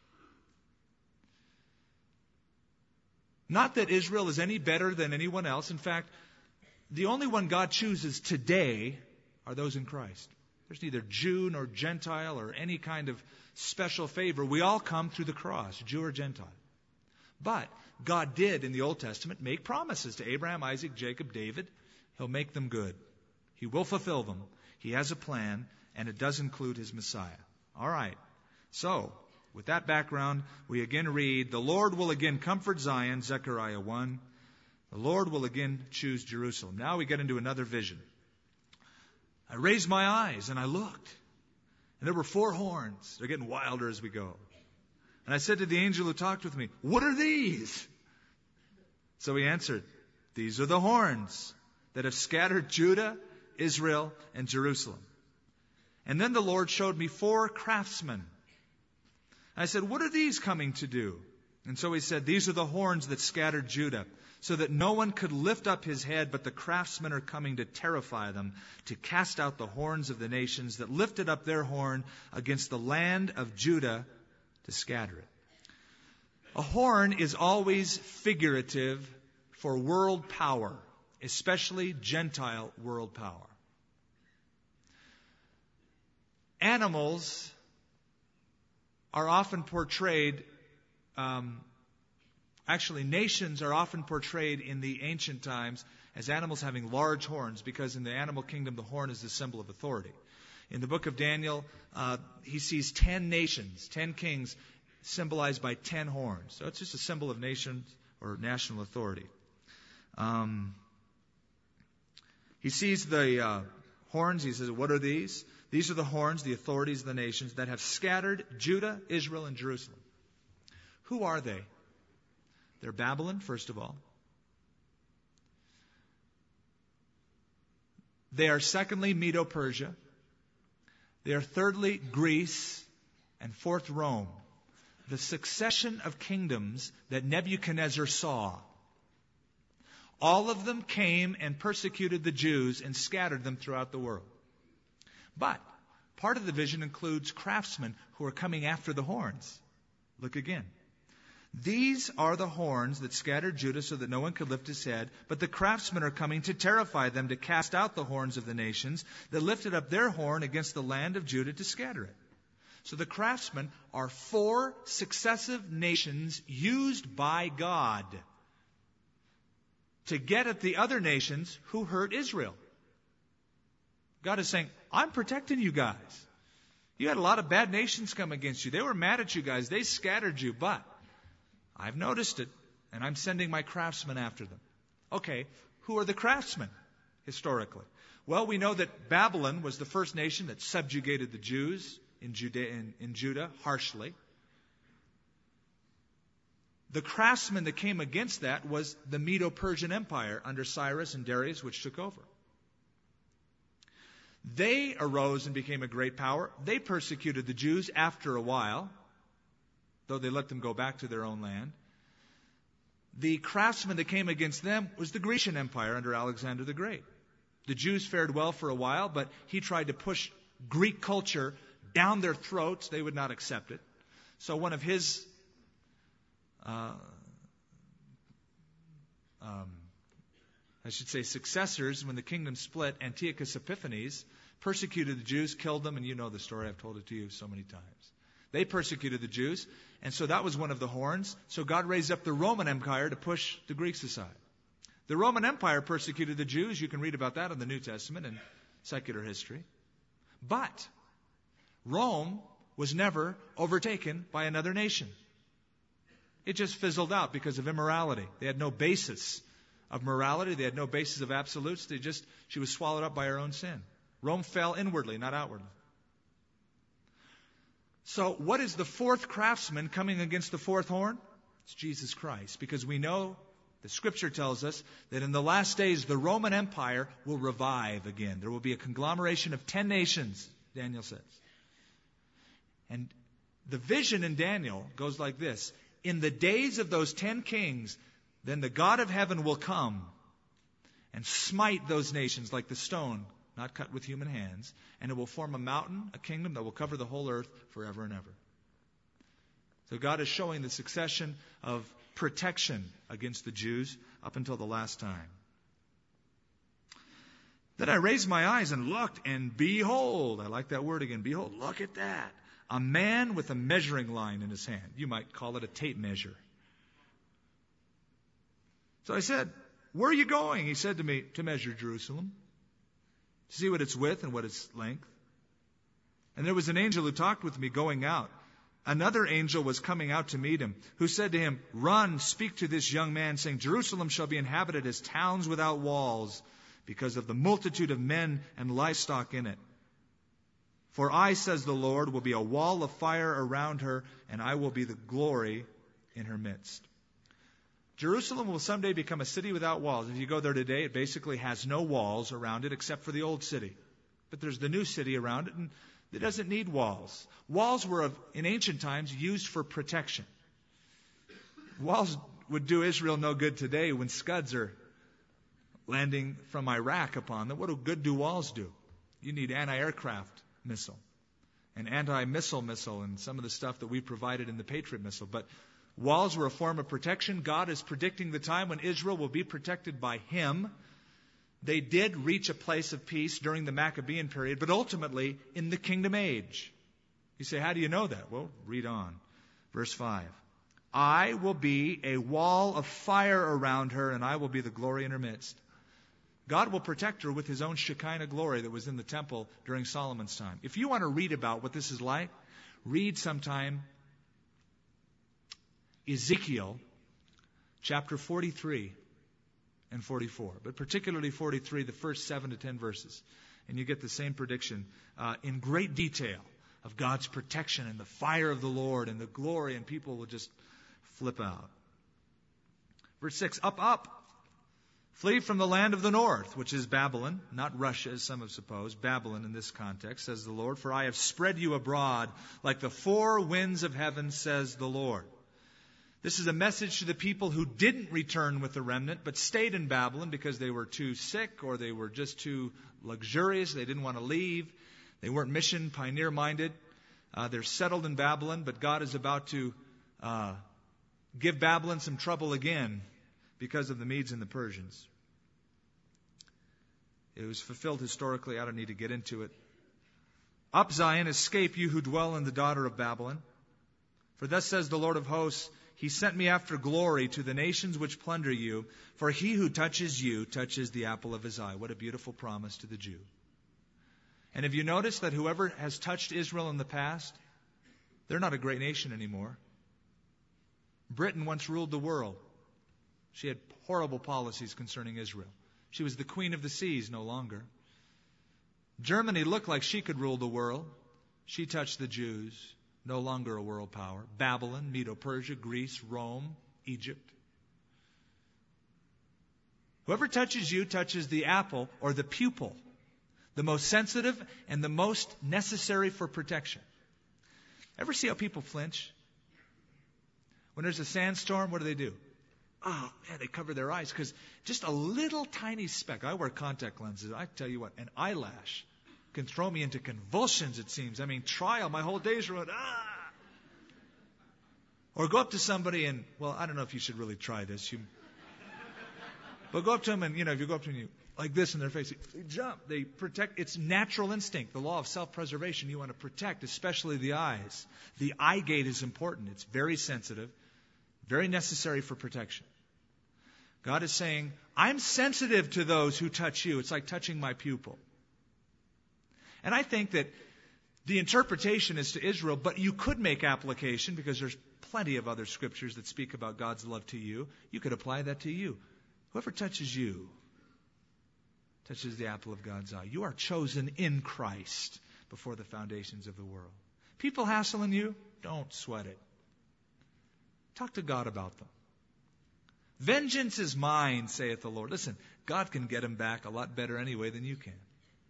Not that Israel is any better than anyone else. In fact, the only one God chooses today are those in Christ. There's neither Jew nor Gentile or any kind of special favor. We all come through the cross, Jew or Gentile. But God did in the Old Testament make promises to Abraham, Isaac, Jacob, David. He'll make them good. He will fulfill them. He has a plan, and it does include his Messiah. All right. So, with that background, we again read, the Lord will again comfort Zion, Zechariah 1. The Lord will again choose Jerusalem. Now we get into another vision. I raised my eyes and I looked, and there were 4 horns. They're getting wilder as we go. And I said to the angel who talked with me, what are these? So he answered, these are the horns that have scattered Judah, Israel, and Jerusalem. And then the Lord showed me 4 craftsmen. I said, what are these coming to do? And so he said, these are the horns that scattered Judah, so that no one could lift up his head, but the craftsmen are coming to terrify them, to cast out the horns of the nations that lifted up their horn against the land of Judah to scatter it. A horn is always figurative for world power, especially Gentile world power. Animals are often portrayed nations are often portrayed in the ancient times as animals having large horns, because in the animal kingdom, the horn is the symbol of authority. In the book of Daniel, he sees 10 nations, 10 kings, symbolized by 10 horns. So it's just a symbol of nations or national authority. He sees the horns. He says, what are these? These are the horns, the authorities of the nations that have scattered Judah, Israel, and Jerusalem. Who are they? They're Babylon, first of all. They are secondly Medo-Persia. They are thirdly Greece. And fourth Rome. The succession of kingdoms that Nebuchadnezzar saw. All of them came and persecuted the Jews and scattered them throughout the world. But part of the vision includes craftsmen who are coming after the horns. Look again. These are the horns that scattered Judah so that no one could lift his head, but the craftsmen are coming to terrify them, to cast out the horns of the nations that lifted up their horn against the land of Judah to scatter it. So the craftsmen are 4 successive nations used by God to get at the other nations who hurt Israel. God is saying, I'm protecting you guys. You had a lot of bad nations come against you. They were mad at you guys. They scattered you, but I've noticed it, and I'm sending my craftsmen after them. Okay, who are the craftsmen historically? Well, we know that Babylon was the first nation that subjugated the Jews in Judah harshly. The craftsman that came against that was the Medo-Persian Empire under Cyrus and Darius, which took over. They arose and became a great power. They persecuted the Jews after a while, though they let them go back to their own land. The craftsman that came against them was the Grecian Empire under Alexander the Great. The Jews fared well for a while, but he tried to push Greek culture down their throats. They would not accept it. So one of his successors, when the kingdom split, Antiochus Epiphanes, persecuted the Jews, killed them, and you know the story. I've told it to you so many times. They persecuted the Jews, and so that was one of the horns. So God raised up the Roman Empire to push the Greeks aside. The Roman Empire persecuted the Jews. You can read about that in the New Testament and secular history. But Rome was never overtaken by another nation. It just fizzled out because of immorality. They had no basis of morality. They had no basis of absolutes. She was swallowed up by her own sin. Rome fell inwardly, not outwardly. So what is the fourth craftsman coming against the fourth horn? It's Jesus Christ. Because we know, the Scripture tells us, that in the last days the Roman Empire will revive again. There will be a conglomeration of 10 nations, Daniel says. And the vision in Daniel goes like this. In the days of those 10 kings, then the God of heaven will come and smite those nations like the stone, not cut with human hands, and it will form a mountain, a kingdom that will cover the whole earth forever and ever. So God is showing the succession of protection against the Jews up until the last time. Then I raised my eyes and looked, and behold, I like that word again, behold, look at that. A man with a measuring line in his hand. You might call it a tape measure. So I said, where are you going? He said to me, to measure Jerusalem, to see what its width and what its length. And there was an angel who talked with me going out. Another angel was coming out to meet him, who said to him, run, speak to this young man, saying, Jerusalem shall be inhabited as towns without walls, because of the multitude of men and livestock in it. For I, says the Lord, will be a wall of fire around her, and I will be the glory in her midst. Jerusalem will someday become a city without walls. If you go there today, it basically has no walls around it except for the old city. But there's the new city around it, and it doesn't need walls. Walls were, in ancient times, used for protection. Walls would do Israel no good today when Scuds are landing from Iraq upon them. What good do walls do? You need anti-aircraft missile and anti-missile missile and some of the stuff that we provided in the Patriot missile. But walls were a form of protection. God is predicting the time when Israel will be protected by Him. They did reach a place of peace during the Maccabean period, but ultimately in the kingdom age. You say, how do you know that? Well, read on. Verse 5. I will be a wall of fire around her, and I will be the glory in her midst. God will protect her with His own Shekinah glory that was in the temple during Solomon's time. If you want to read about what this is like, read sometime Ezekiel chapter 43 and 44, but particularly 43, the first 7 to 10 verses. And you get the same prediction in great detail of God's protection and the fire of the Lord and the glory, and people will just flip out. Verse 6, up, flee from the land of the north, which is Babylon, not Russia as some have supposed, Babylon in this context, says the Lord, for I have spread you abroad like the four winds of heaven, says the Lord. This is a message to the people who didn't return with the remnant, but stayed in Babylon because they were too sick or they were just too luxurious. They didn't want to leave. They weren't mission, pioneer-minded. They're settled in Babylon, but God is about to give Babylon some trouble again because of the Medes and the Persians. It was fulfilled historically. I don't need to get into it. Up, Zion, escape, you who dwell in the daughter of Babylon. For thus says the Lord of hosts, He sent me after glory to the nations which plunder you, for he who touches you touches the apple of his eye. What a beautiful promise to the Jew. And have you noticed that whoever has touched Israel in the past, they're not a great nation anymore. Britain once ruled the world. She had horrible policies concerning Israel. She was the queen of the seas no longer. Germany looked like she could rule the world. She touched the Jews. No longer a world power. Babylon, Medo-Persia, Greece, Rome, Egypt. Whoever touches you touches the apple or the pupil, the most sensitive and the most necessary for protection. Ever see how people flinch? When there's a sandstorm, what do? Oh, man, they cover their eyes because just a little tiny speck. I wear contact lenses. I tell you what, an eyelash can throw me into convulsions, it seems. I mean, trial, my whole day's ruined. Or go up to somebody and, well, I don't know if you should really try this. But go up to them and, if you go up to them, like this in their face, they jump. They protect. It's natural instinct, the law of self-preservation. You want to protect, especially the eyes. The eye gate is important. It's very sensitive, very necessary for protection. God is saying, I'm sensitive to those who touch you. It's like touching my pupil. And I think that the interpretation is to Israel, but you could make application because there's plenty of other scriptures that speak about God's love to you. You could apply that to you. Whoever touches you touches the apple of God's eye. You are chosen in Christ before the foundations of the world. People hassling you, don't sweat it. Talk to God about them. Vengeance is mine, saith the Lord. Listen, God can get them back a lot better anyway than you can.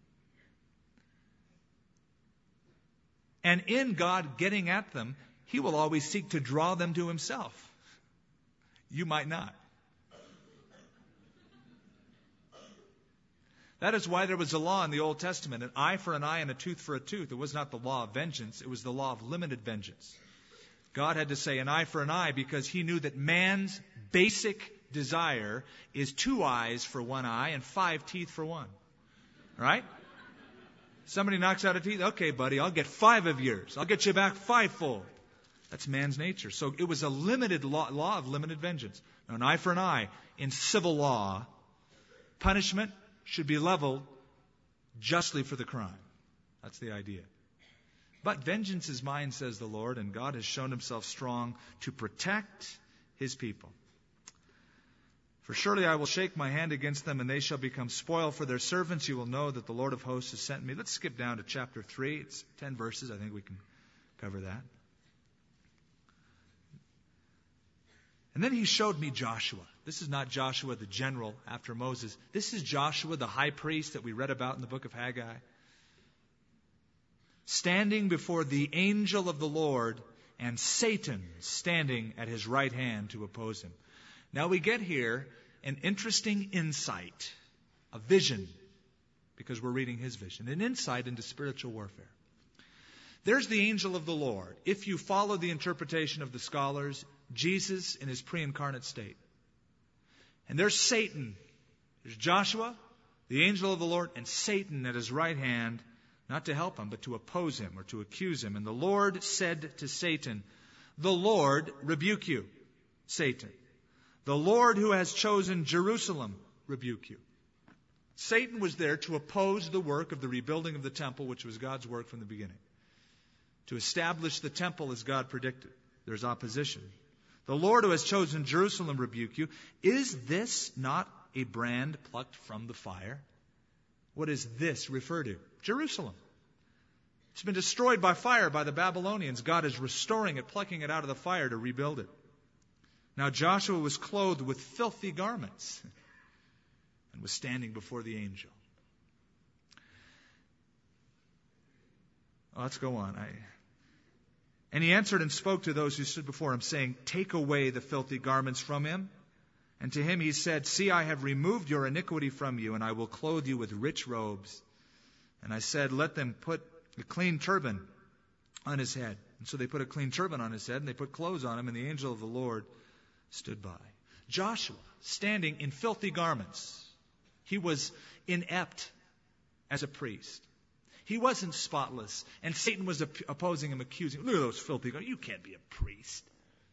And in God getting at them, He will always seek to draw them to Himself. You might not. That is why there was a law in the Old Testament, an eye for an eye and a tooth for a tooth. It was not the law of vengeance. It was the law of limited vengeance. God had to say an eye for an eye because He knew that man's basic desire is 2 eyes for 1 eye and 5 teeth for 1. All right? Somebody knocks out a teeth. Okay, buddy, I'll get 5 of yours. I'll get you back 5-fold. That's man's nature. So it was a limited law of limited vengeance. Now, an eye for an eye. In civil law, punishment should be leveled justly for the crime. That's the idea. But vengeance is mine, says the Lord, and God has shown Himself strong to protect His people. For surely I will shake my hand against them, and they shall become spoil for their servants. You will know that the Lord of hosts has sent me. Let's skip down to chapter 3. It's 10 verses. I think we can cover that. And then He showed me Joshua. This is not Joshua the general after Moses. This is Joshua the high priest that we read about in the book of Haggai. Standing before the angel of the Lord and Satan standing at his right hand to oppose him. Now we get here an interesting insight, a vision, because we're reading his vision, an insight into spiritual warfare. There's the angel of the Lord. If you follow the interpretation of the scholars, Jesus in his pre-incarnate state. And there's Satan. There's Joshua, the angel of the Lord, and Satan at his right hand, not to help him, but to oppose him or to accuse him. And the Lord said to Satan, "The Lord rebuke you, Satan. The Lord who has chosen Jerusalem rebuke you." Satan was there to oppose the work of the rebuilding of the temple, which was God's work from the beginning. To establish the temple as God predicted. There's opposition. The Lord who has chosen Jerusalem rebuke you. Is this not a brand plucked from the fire? What does this refer to? Jerusalem. It's been destroyed by fire by the Babylonians. God is restoring it, plucking it out of the fire to rebuild it. Now Joshua was clothed with filthy garments and was standing before the angel. Let's go on. And he answered and spoke to those who stood before him, saying, Take away the filthy garments from him. And to him he said, See, I have removed your iniquity from you, and I will clothe you with rich robes. And I said, Let them put a clean turban on his head. And so they put a clean turban on his head, and they put clothes on him, and the angel of the Lord stood by. Joshua, standing in filthy garments. He was inept as a priest. He wasn't spotless. And Satan was opposing him, accusing him. Look at those filthy garments. You can't be a priest.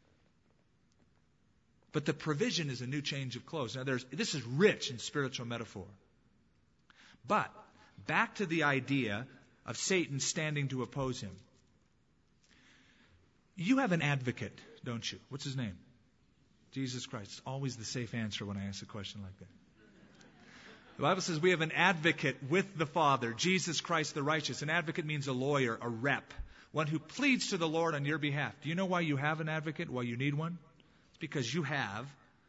But the provision is a new change of clothes. Now, this is rich in spiritual metaphor. But back to the idea of Satan standing to oppose him. You have an advocate, don't you? What's his name? Jesus Christ. It's always the safe answer when I ask a question like that. The Bible says we have an advocate with the Father, Jesus Christ the righteous. An advocate means a lawyer, a rep, one who pleads to the Lord on your behalf. Do you know why you have an advocate, why you need one? It's because you have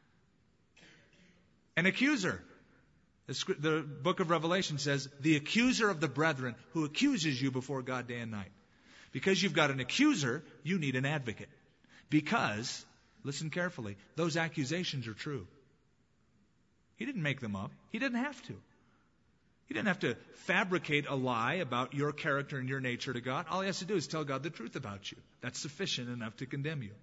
an accuser. The book of Revelation says, the accuser of the brethren who accuses you before God day and night. Because you've got an accuser, you need an advocate. Because, listen carefully, those accusations are true. He didn't make them up. He didn't have to. He didn't have to fabricate a lie about your character and your nature to God. All he has to do is tell God the truth about you. That's sufficient enough to condemn you.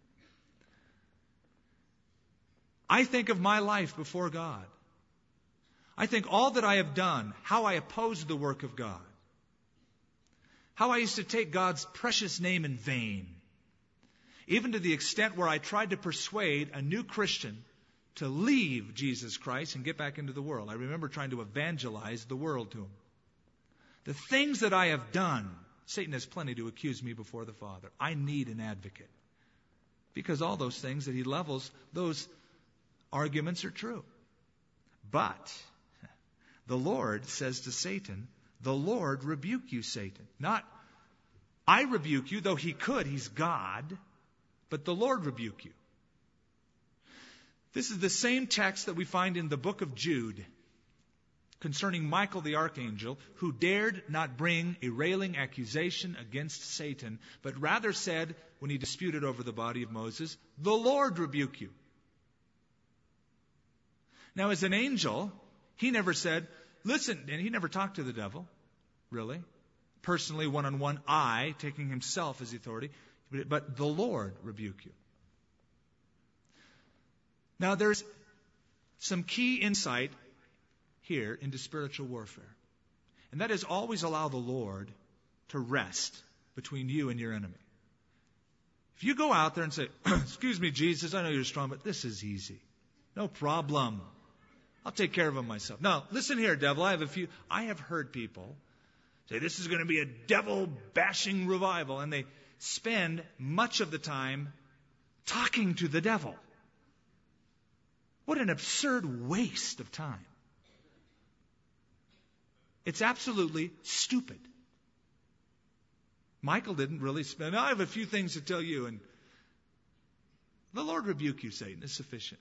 I think of my life before God. I think all that I have done, how I opposed the work of God, how I used to take God's precious name in vain, even to the extent where I tried to persuade a new Christian to leave Jesus Christ and get back into the world. I remember trying to evangelize the world to him. The things that I have done, Satan has plenty to accuse me before the Father. I need an advocate. Because all those things that he levels, those arguments are true. But the Lord says to Satan, the Lord rebuke you, Satan. Not, I rebuke you, though he could, he's God, but the Lord rebuke you. This is the same text that we find in the book of Jude concerning Michael the archangel, who dared not bring a railing accusation against Satan, but rather said, when he disputed over the body of Moses, the Lord rebuke you. Now, as an angel, he never said, listen, and he never talked to the devil, really. Personally, one-on-one, taking himself as the authority, but the Lord rebuke you. Now, there's some key insight here into spiritual warfare. And that is always allow the Lord to rest between you and your enemy. If you go out there and say, excuse me, Jesus, I know you're strong, but this is easy. No problem. I'll take care of him myself. Now, listen here, devil. I have heard people say this is going to be a devil-bashing revival, and they spend much of the time talking to the devil. What an absurd waste of time. It's absolutely stupid. Michael didn't really spend, I have a few things to tell you, and the Lord rebuke you, Satan, is sufficient.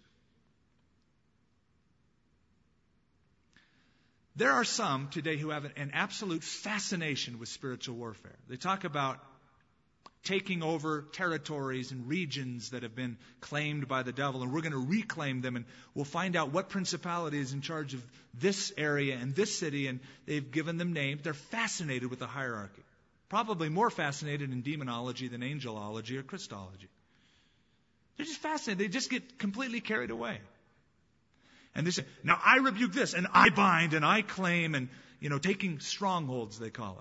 There are some today who have an absolute fascination with spiritual warfare. They talk about taking over territories and regions that have been claimed by the devil, and we're going to reclaim them, and we'll find out what principality is in charge of this area and this city, and they've given them names. They're fascinated with the hierarchy. Probably more fascinated in demonology than angelology or Christology. They're just fascinated. They just get completely carried away. And they say, now I rebuke this, and I bind, and I claim, and, taking strongholds, they call it.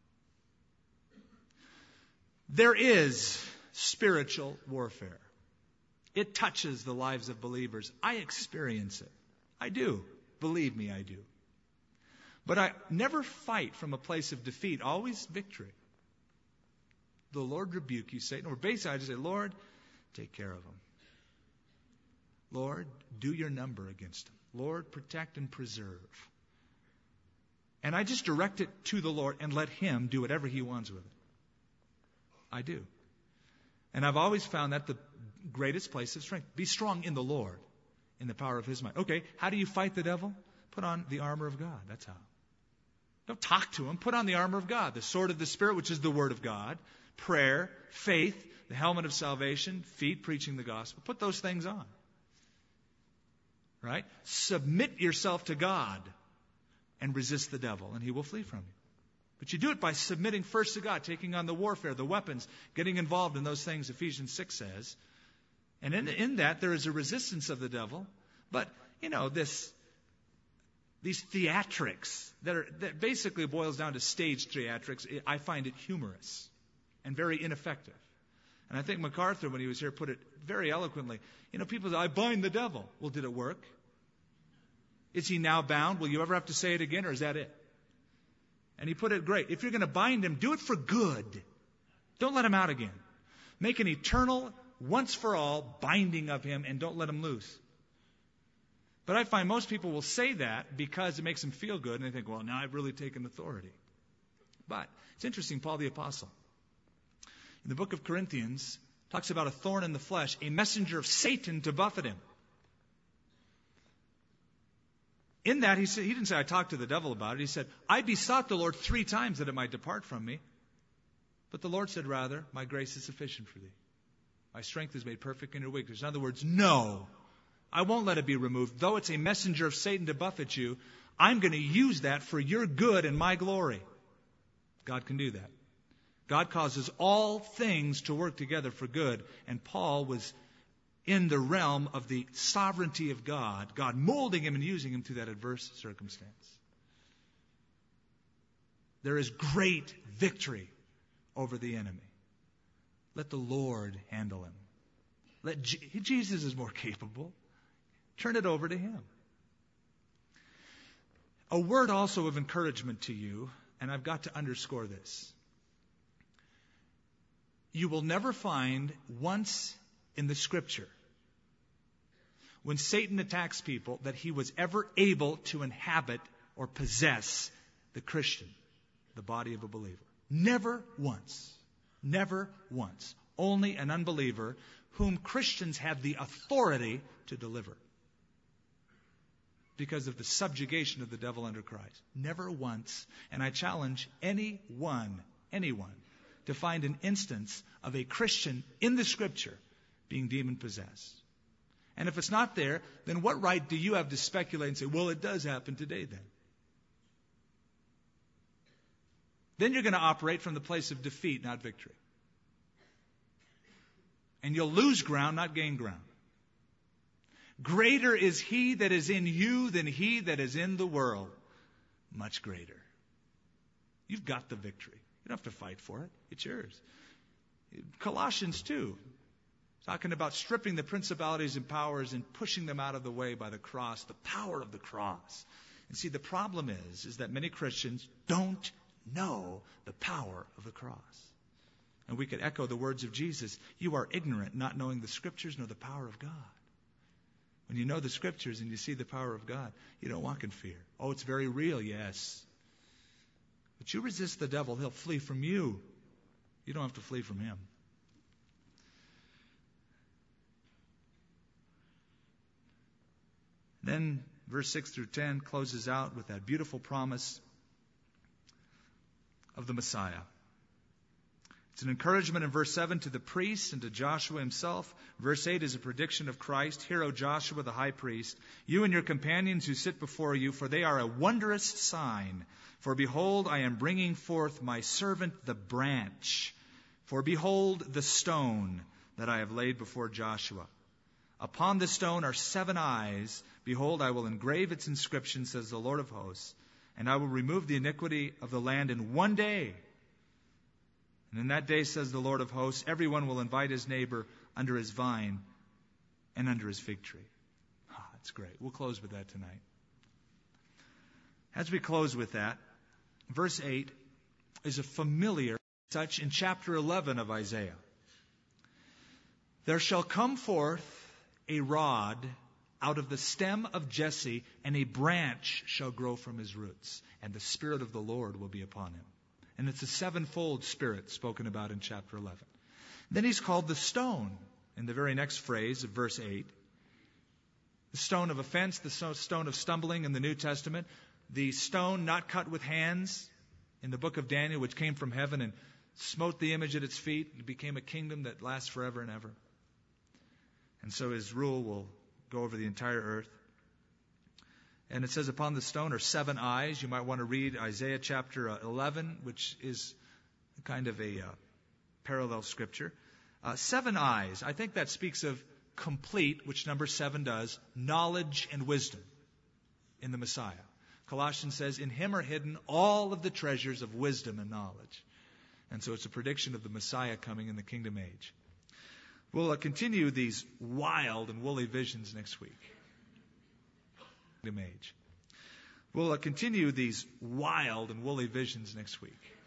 There is spiritual warfare. It touches the lives of believers. I experience it. I do. Believe me, I do. But I never fight from a place of defeat, always victory. The Lord rebuke you, Satan. Or basically, I just say, Lord, take care of them. Lord, do your number against them. Lord, protect and preserve. And I just direct it to the Lord and let Him do whatever He wants with it. I do. And I've always found that the greatest place of strength. Be strong in the Lord, in the power of His might. Okay, how do you fight the devil? Put on the armor of God. That's how. Don't talk to him. Put on the armor of God. The sword of the Spirit, which is the Word of God. Prayer, faith, the helmet of salvation, feet preaching the gospel. Put those things on. Right? Submit yourself to God and resist the devil, and he will flee from you. But you do it by submitting first to God, taking on the warfare, the weapons, getting involved in those things Ephesians 6 says. And in that, there is a resistance of the devil. But, these theatrics that basically boils down to stage theatrics, I find it humorous and very ineffective. And I think MacArthur, when he was here, put it very eloquently. People say, I bind the devil. Well, did it work? Is he now bound? Will you ever have to say it again, or is that it? And he put it great. If you're going to bind him, do it for good. Don't let him out again. Make an eternal, once for all, binding of him, and don't let him loose. But I find most people will say that because it makes them feel good, and they think, well, now I've really taken authority. But it's interesting, Paul the Apostle, in the book of Corinthians, talks about a thorn in the flesh, a messenger of Satan to buffet him. In that, he didn't say, I talked to the devil about it. He said, I besought the Lord 3 times that it might depart from me. But the Lord said, rather, my grace is sufficient for thee. My strength is made perfect in your weakness. In other words, no, I won't let it be removed. Though it's a messenger of Satan to buffet you, I'm going to use that for your good and my glory. God can do that. God causes all things to work together for good. And Paul was in the realm of the sovereignty of God, God molding him and using him through that adverse circumstance. There is great victory over the enemy. Let the Lord handle him. Jesus is more capable. Turn it over to him. A word also of encouragement to you, and I've got to underscore this. You will never find once in the Scripture, when Satan attacks people, that he was ever able to inhabit or possess the Christian, the body of a believer. Never once. Never once. Only an unbeliever whom Christians have the authority to deliver because of the subjugation of the devil under Christ. Never once. And I challenge anyone to find an instance of a Christian in the Scripture being demon-possessed. And if it's not there, then what right do you have to speculate and say, well, it does happen today then? Then you're going to operate from the place of defeat, not victory. And you'll lose ground, not gain ground. Greater is he that is in you than he that is in the world. Much greater. You've got the victory. You don't have to fight for it. It's yours. Colossians 2, talking about stripping the principalities and powers and pushing them out of the way by the cross, the power of the cross. And see, the problem is that many Christians don't know the power of the cross. And we could echo the words of Jesus. You are ignorant, not knowing the Scriptures nor the power of God. When you know the Scriptures and you see the power of God, you don't walk in fear. Oh, it's very real, yes. But you resist the devil, he'll flee from you. You don't have to flee from him. Then verse 6 through 10 closes out with that beautiful promise of the Messiah. It's an encouragement in verse 7 to the priests and to Joshua himself. Verse 8 is a prediction of Christ. Hear, O Joshua the high priest, you and your companions who sit before you, for they are a wondrous sign. For behold, I am bringing forth my servant the branch. For behold the stone that I have laid before Joshua. Upon the stone are 7 eyes. Behold, I will engrave its inscription, says the Lord of hosts, and I will remove the iniquity of the land in one day. And in that day, says the Lord of hosts, everyone will invite his neighbor under his vine and under his fig tree. That's great. We'll close with that tonight. As we close with that, verse 8 is a familiar touch in chapter 11 of Isaiah. There shall come forth a rod out of the stem of Jesse, and a branch shall grow from his roots, and the Spirit of the Lord will be upon him. And it's a sevenfold Spirit spoken about in chapter 11. Then he's called the stone in the very next phrase of verse 8. The stone of offense, the stone of stumbling in the New Testament, the stone not cut with hands in the book of Daniel, which came from heaven and smote the image at its feet. It became a kingdom that lasts forever and ever. And so his rule will go over the entire earth. And it says upon the stone are 7 eyes. You might want to read Isaiah chapter 11, which is kind of a parallel scripture. 7 eyes. I think that speaks of complete, which number 7 does, knowledge and wisdom in the Messiah. Colossians says, in him are hidden all of the treasures of wisdom and knowledge. And so it's a prediction of the Messiah coming in the kingdom age. We'll continue these wild and woolly visions next week. We'll continue these wild and woolly visions next week.